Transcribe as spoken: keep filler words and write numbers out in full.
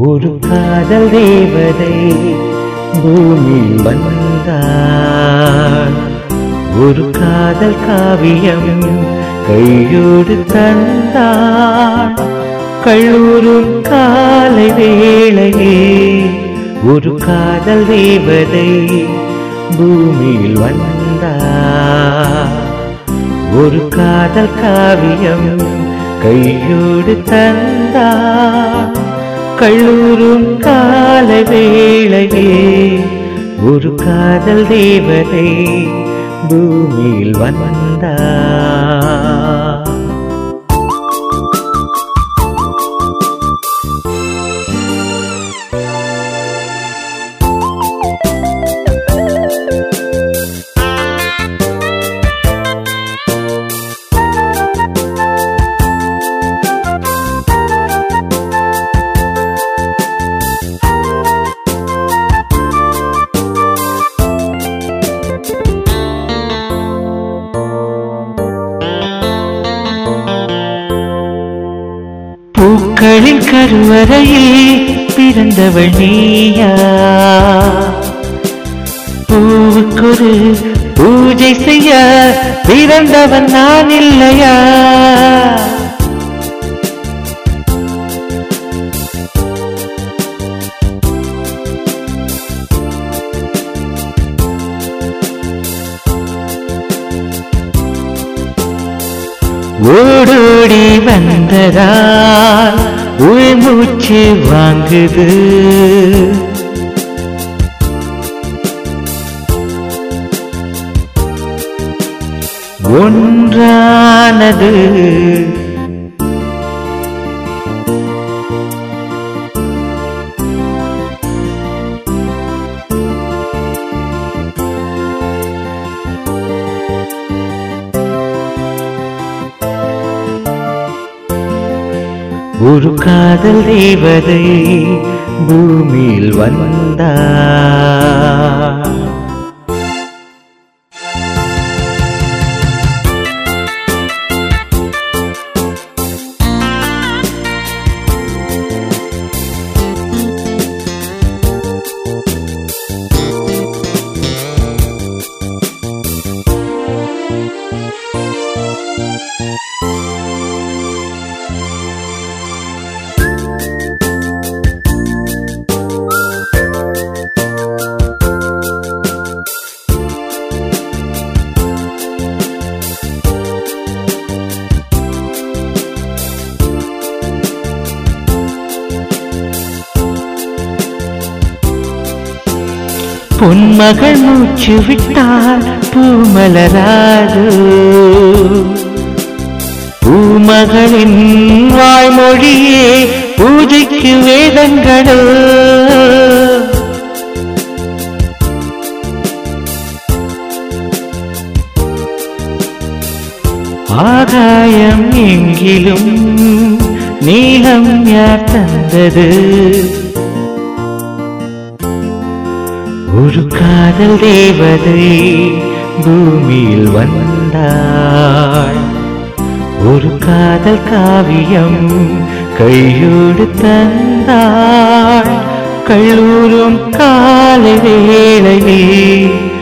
ஒரு காதல் தேவதை பூமியில் வந்தாள். ஒரு காதல் காவியம் கையோடு தந்தாள். கல்லூரும் காலை வேளையே ஒரு காதல் தேவதை பூமியில் வந்தாள். ஒரு காதல் காவியம் கையோடு தந்தாள். கல்லூரும் கால வேளையே ஒரு காதல் தேவதை பூமியில் வந்தாள். பூக்களின் கருவறையில் பிறந்தவள் நீயா? பூவுக்கொரு பூஜை செய்ய பிறந்தவன் நான் இல்லையா? ஓடோடி வந்ததால் உள்மூச்சு வாங்குது. ஒன்றானது ஒரு காதல் தேவதை பூமியில் வந்தாள். பொன்மகள் மூச்சு விட்டால் பூமலராது. பூமகளின் வாய்மொழியே பூஜைக்கு வேதங்களோ. ஆகாயம் எங்கிலும் நீலம் யார் தந்தது? ஒரு காதல் தேவதை பூமியில் வந்தாள். ஒரு காதல் காவியம் கையோடு தந்தாள். கல்லூரும் காலை வேளையே